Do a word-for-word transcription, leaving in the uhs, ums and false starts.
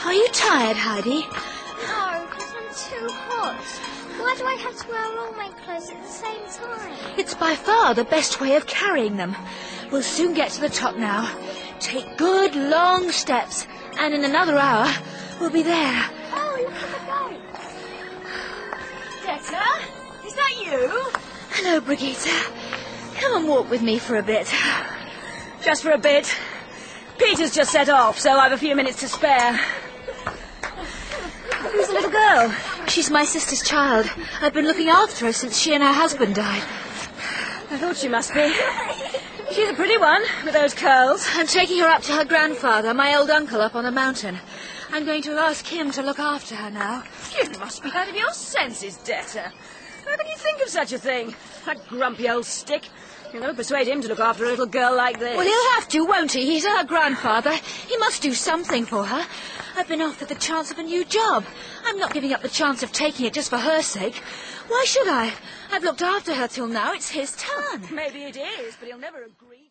Are you tired, Heidi? No, because I'm too hot. Why do I have to wear all my clothes at the same time? It's by far the best way of carrying them. We'll soon get to the top now. Take good, long steps, and in another hour, we'll be there. Oh, look at the boat. Detta, is that you? Hello, Brigitte. Come and walk with me for a bit. Just for a bit. Peter's just set off, so I've a few minutes to spare. Who's the little girl? She's my sister's child. I've been looking after her since she and her husband died. I thought she must be. She's a pretty one, with those curls. I'm taking her up to her grandfather, my old uncle up on the mountain. I'm going to ask him to look after her now. You must be out of your senses, Detta. How can you think of such a thing? That grumpy old stick. You'll never persuade him to look after a little girl like this. Well, he'll have to, won't he? He's her grandfather. He must do something for her. I've been offered the chance of a new job. I'm not giving up the chance of taking it just for her sake. Why should I? I've looked after her till now. It's his turn. Maybe it is, but he'll never agree.